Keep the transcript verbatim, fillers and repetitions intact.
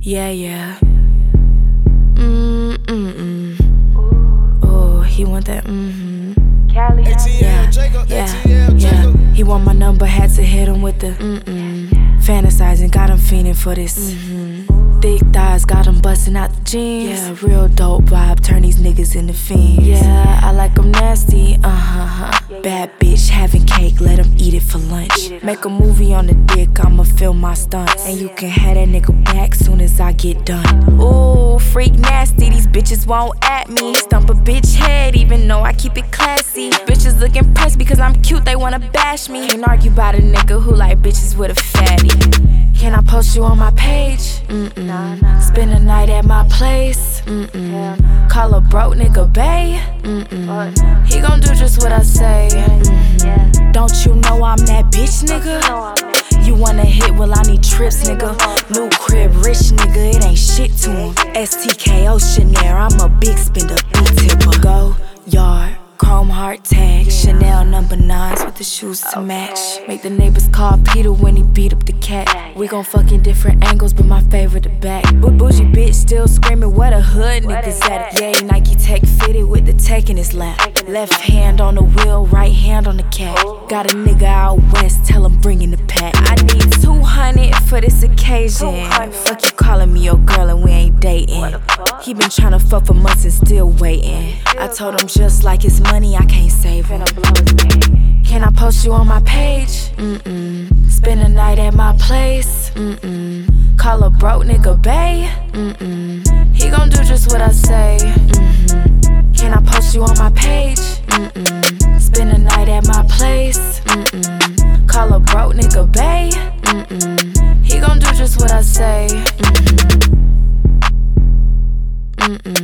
Yeah, yeah. Mm, mm, mm. Oh, he want that, mm-hmm. Cali, Yeah, yeah, yeah. He want my number, had to hit him with the mm-mm. Fantasizing, got him fiending for this. Mm-hmm. Thick thighs, got him busting out the jeans. Yeah, real dope vibe, turn these niggas into fiends. Yeah, I like them nasty, uh-huh. Bad bitch having cake, let him eat it for lunch. Make a movie on the dick, I'ma film my stunts. And you can have that nigga back soon as I get done. Ooh, freak nasty, these bitches won't at me. Stump a bitch head, even though I keep it classy. Bitches look impressed because I'm cute, they wanna bash me. Can't argue about a nigga who like bitches with a fatty. Can I post you on my page? Mm-mm. Spend a night at my place? Mm-mm. Call a broke nigga bae? Mm-mm. He gon' do just what I say. Mm-hmm. Don't you know I'm that bitch, nigga? You wanna hit, well I need trips, nigga. New crib, rich nigga, it ain't shit to him. S T K Oceanair, I'm a big spender, big tipper. Go yard, chrome heart tag, Chanel number nines with the shoes to match. Make the neighbors call Peter when he beat up the cat. We gon' fuck in different angles, but my favorite the back. Boo bougie bitch still screaming, where the hood niggas at? Yay, Nike Tech fitted with the tech in his lap. Left hand on the wheel, right hand on the cat. Got a nigga out west, tell him bring in the pack. I need two hundred for this occasion. Fuck you calling me your girl and we ain't dating. He been tryna fuck for months and still waiting. I told him just like it's money, I can't save him. Can I post you on my page? Mm-mm. Spend a night at my place? Mm-mm. Call a broke nigga bae? Mm-mm. He gon' do just what I say. Mm-hmm. Can I post you on my page? Mm-mm. Spend a night at my place? Mm-mm. Call a broke nigga bae? Mm-mm. He gon' do just what I say. Mm-hmm. Mm-mm.